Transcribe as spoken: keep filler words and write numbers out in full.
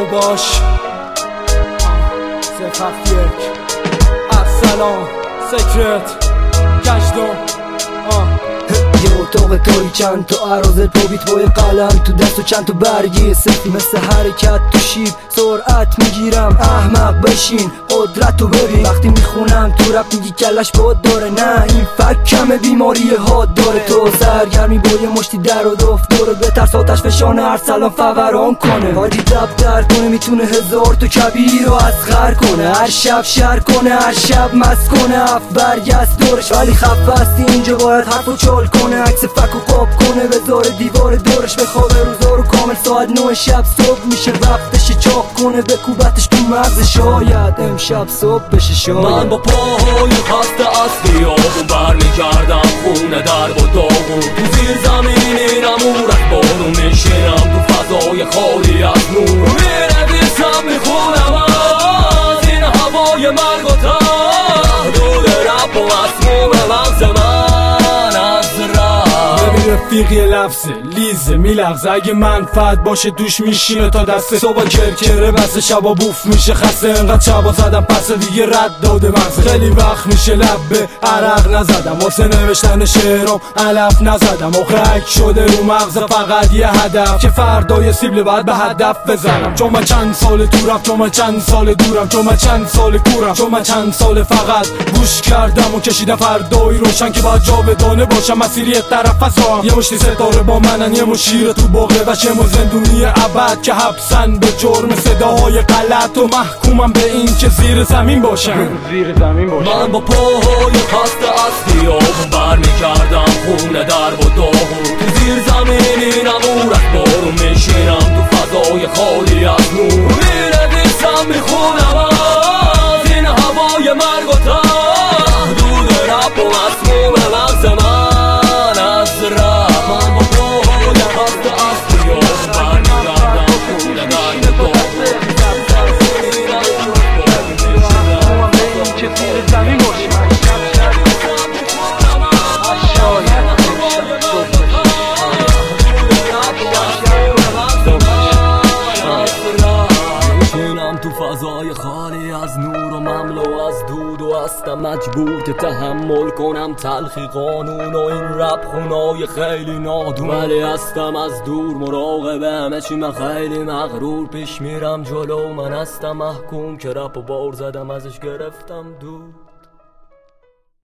باش صفر هفت یک ارسلان سکرت گشتم یه اتاق تاری چند تا عراضل پابیت با یه قلم تو دست و چند تا برگی سفتی مثل حرکت تو شیب سرعت میگیرم احمق بشین قدرت رو ببین وقتی میخونم تو رپ میگی کلش باد داره نه این فک کمه بیماری حاد داره تو سرگرمی با یه مشتی در و دفت داره بترس آتش فشان ارسلان فوران کنه حاجی دب در کنه میتونه هزار تو کبیر رو اصغر کنه هر شب شر کنه هر شب مست کنه اف برگست دورش ولی خفه هستی اینجا باید حرف و چال کنه عکس فک و قاب کنه بذاره دیوار دورش بخوابه روزا رو کامل ساعت نه شب صبح میشه وقتش چاق کنه بکوبتش تو مغز شاید امشب صبح بشه شاید من با پاهای خسته از خیابون برمیگردم خونه در و داغون تو زیر زمین نمورت بارون میشینم تو فضای خالی از نور میرویسم میخونم از این هوای مرگ و تهدود رب و مسموم مغز من از رفیقی لفظه لیزه میلغزه اگه منفعت باشه دوش میشینه تا دسته صبح کرکره بس شبا بوف میشه خسته انقدر شبا زدم پس دیگه رد داده مغزه خیلی وقت میشه لب به عرق نزدم واسه نوشتن شعرام علف نزدم آخه اک شده رو مغزه فقط یه هدف که فردای سیبل باید به هدف بزنم چون من چند سال تو رفت چون من چند سال دورم چون من چند سال کورم چون من چند سال فقط گوش کردم و کشیدم فردایی روشن که باید جاودانه باشم مسیری طرف فسام یه مشتی ستاره با منن یه مشیر تو بغله و شم و زندونی ابد که حبسن به جرم صداهای غلط و محکومم به این که زیر زمین باشم زیر زمین باشم من با پاهای خسته از خیابون برمیگردم خونه در و داغون تو زیر زمینی نمورت بارون میشینم تو فضای خالی از نور میرویسم میخونم از این هوای مرگ و تهدود رب و مسموم مغز من از رب من با پاهای خسته از خیابون برمیگردم خونه در و داغون که زیر زمین باشم تو فضای خالی از نور و مملو از دود و هستم مجبور که تحمل کنم تلخی قانون و این رپ خونای خیلی نادون ولی هستم از دور مراقب همه چی من خیلی مغرور پیش میرم جلو من هستم محکوم که رپ و بار زدم ازش گرفتم دور